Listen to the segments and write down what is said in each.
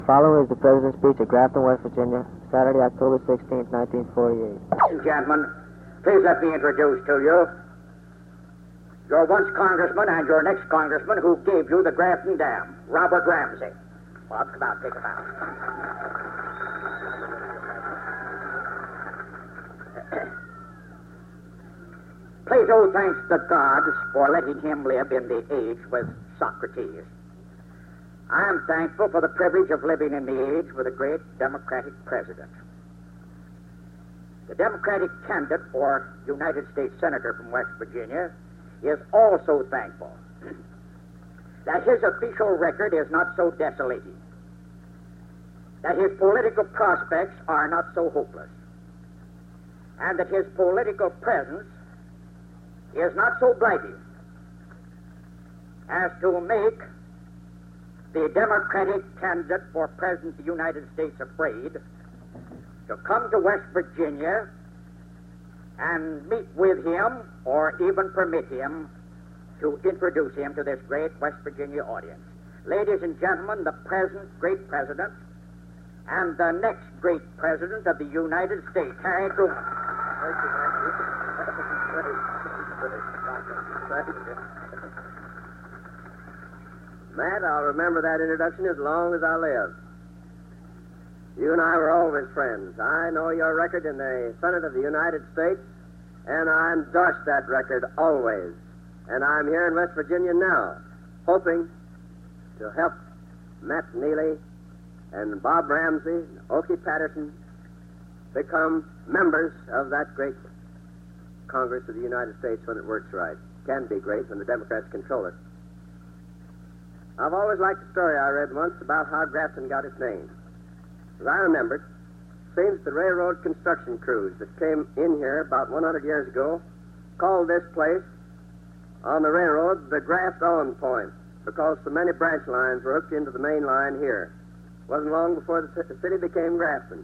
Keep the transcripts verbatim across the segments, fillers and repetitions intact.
Following is the President's speech at Grafton, West Virginia, Saturday, October sixteenth, nineteen forty-eight. Ladies and gentlemen, please let me introduce to you your once congressman and your next congressman who gave you the Grafton Dam, Robert Ramsey. Bob, come out, take him out. Plato thanks the gods for letting him live in the age with Socrates. I am thankful for the privilege of living in the age with a great Democratic president. The Democratic candidate for United States Senator from West Virginia is also thankful that his official record is not so desolating, that his political prospects are not so hopeless, and that his political presence is not so blighting as to make the Democratic candidate for President of the United States afraid to come to West Virginia and meet with him or even permit him to introduce him to this great West Virginia audience. Ladies and gentlemen, the present great president and the next great president of the United States, Harry Truman. Matt, I'll remember that introduction as long as I live. You and I were always friends. I know your record in the Senate of the United States, and I endorse that record always. And I'm here in West Virginia now, hoping to help Matt Neely and Bob Ramsey and Okie Patterson become members of that great Congress of the United States when it works right. Can be great when the Democrats control it. I've always liked a story I read once about how Grafton got its name. As I remembered, it seems the railroad construction crews that came in here about one hundred years ago called this place on the railroad the Graft-On Point because so many branch lines were hooked into the main line here. It wasn't long before the city became Grafton.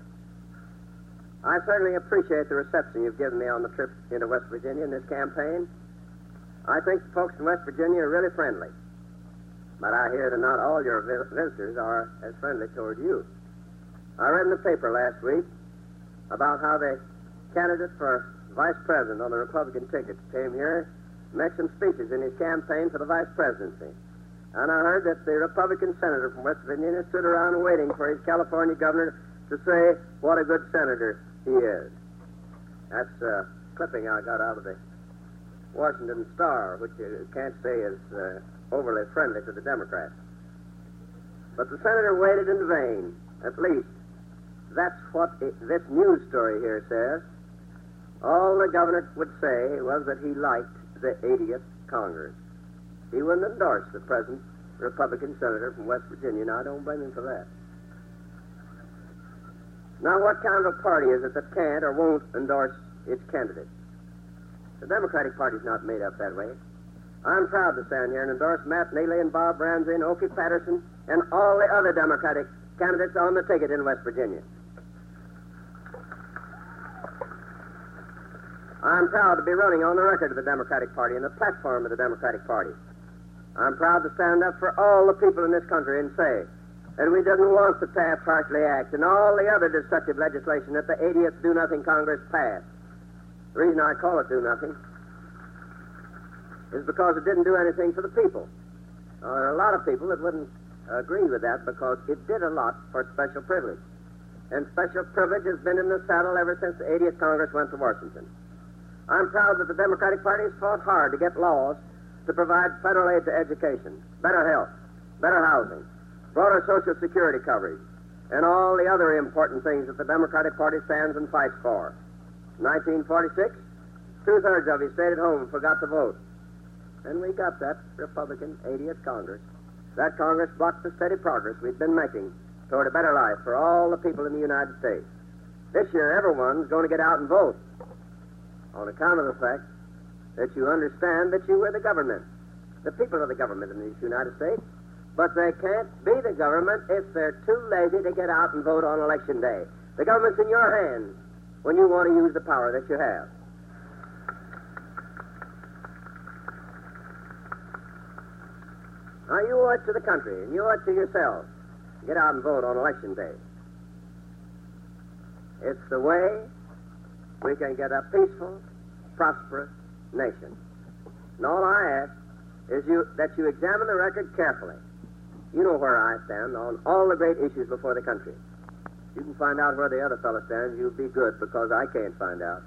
I certainly appreciate the reception you've given me on the trip into West Virginia in this campaign. I think the folks in West Virginia are really friendly. But I hear that not all your visitors are as friendly toward you. I read in the paper last week about how the candidate for vice president on the Republican ticket came here and made some speeches in his campaign for the vice presidency. And I heard that the Republican senator from West Virginia stood around waiting for his California governor to say what a good senator he is. That's a clipping I got out of the Washington Star, which you can't say is uh, overly friendly to the Democrats. But the senator waited in vain. At least, that's what it, this news story here says. All the governor would say was that he liked the eightieth Congress. He wouldn't endorse the present Republican senator from West Virginia, and I don't blame him for that. Now, what kind of a party is it that can't or won't endorse its candidate? The Democratic Party's not made up that way. I'm proud to stand here and endorse Matt Neely and Bob Ramsey and Okie Patterson and all the other Democratic candidates on the ticket in West Virginia. I'm proud to be running on the record of the Democratic Party and the platform of the Democratic Party. I'm proud to stand up for all the people in this country and say that we didn't want the Taft-Hartley Act and all the other destructive legislation that the eightieth Do-Nothing Congress passed. The reason I call it do-nothing is because it didn't do anything for the people. Now, there are a lot of people that wouldn't agree with that because it did a lot for special privilege. And special privilege has been in the saddle ever since the eightieth Congress went to Washington. I'm proud that the Democratic Party has fought hard to get laws to provide federal aid to education, better health, better housing, broader Social Security coverage, and all the other important things that the Democratic Party stands and fights for. In nineteen forty-six, two-thirds of you stayed at home and forgot to vote. And we got that Republican eightieth Congress. That Congress blocked the steady progress we've been making toward a better life for all the people in the United States. This year, everyone's going to get out and vote on account of the fact that you understand that you are the government. The people are the government in these United States, but they can't be the government if they're too lazy to get out and vote on election day. The government's in your hands when you want to use the power that you have. Now, you owe it to the country, and you owe it to yourselves get out and vote on election day. It's the way we can get a peaceful, prosperous nation. And all I ask is you that you examine the record carefully. You know where I stand on all the great issues before the country. You can find out where the other fellow stands. You'll be good, because I can't find out.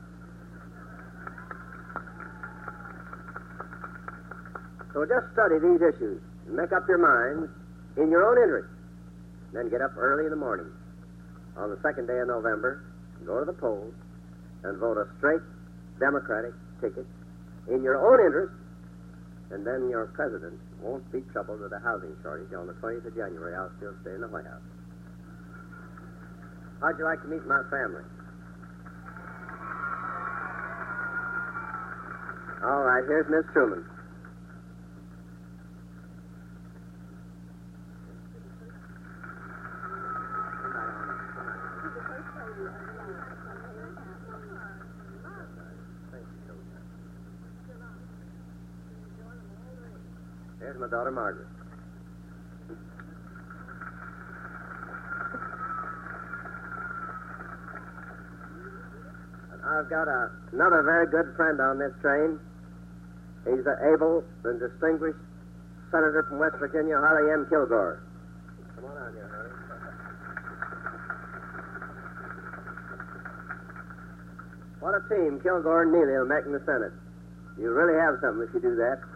So just study these issues and make up your minds in your own interest. Then get up early in the morning on the second day of November, go to the polls, and vote a straight Democratic ticket in your own interest, and then your president won't be troubled with a housing shortage on the twentieth of January. I'll still stay in the White House. How'd you like to meet my family? All right, here's Miss Truman. Here's my daughter, Margaret. And I've got a, another very good friend on this train. He's the able and distinguished senator from West Virginia, Harley M. Kilgore. Come on out here, Harley. What a team Kilgore and Neely will make in the Senate. You really have something if you do that.